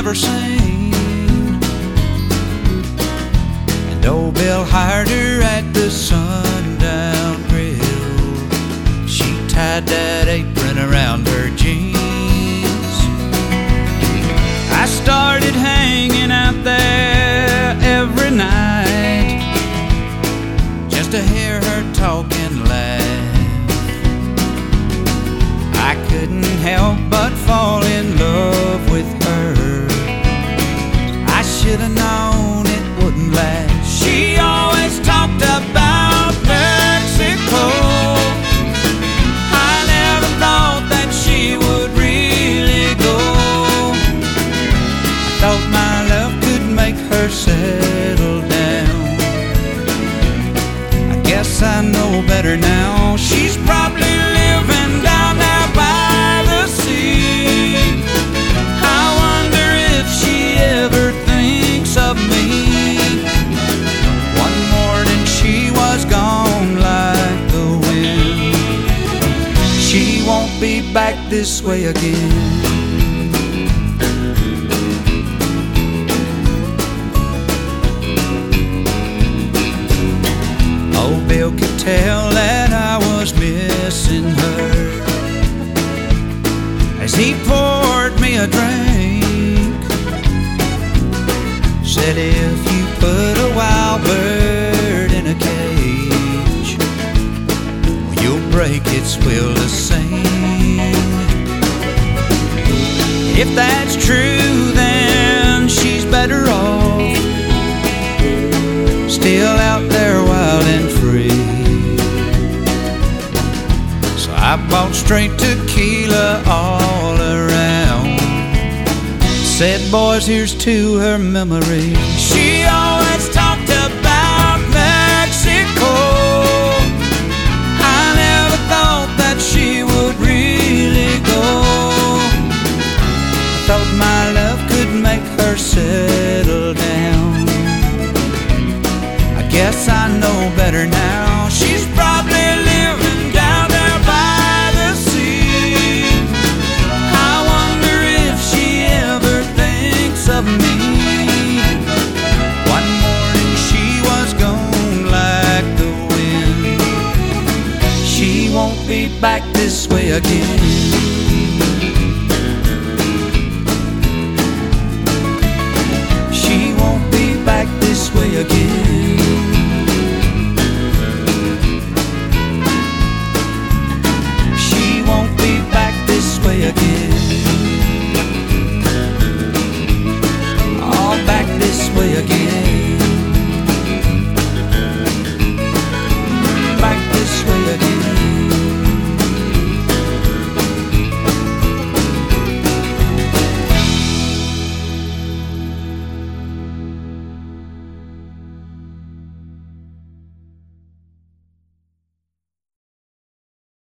ever seen. And old Bill hired her at the Sundown Grill. She tied that apron around her jeans. I started hanging out there every night just to hear her talk and laugh. I couldn't help but fall in love with her. I should have known it wouldn't last. She always talked about Mexico. I never thought that she would really go. I thought my love could make her settle down. I guess I know better now. She's probably living down there by the sea. I wonder if she ever thinks of me. One morning she was gone like the wind. She won't be back this way again. Old Bill could tell that I was missing her as he poured me a drink. Said if you put a wild bird in a cage, you'll break its will to sing. If that's true, then she's better off still out there wild and free. So I bought straight tequila all around. Said, boys, here's to her memory. She always talked about Mexico. I never thought that she would really go. I thought my love could make her settle down. Guess I know better now. She's probably living down there by the sea. I wonder if she ever thinks of me. One morning she was gone like the wind. She won't be back this way again.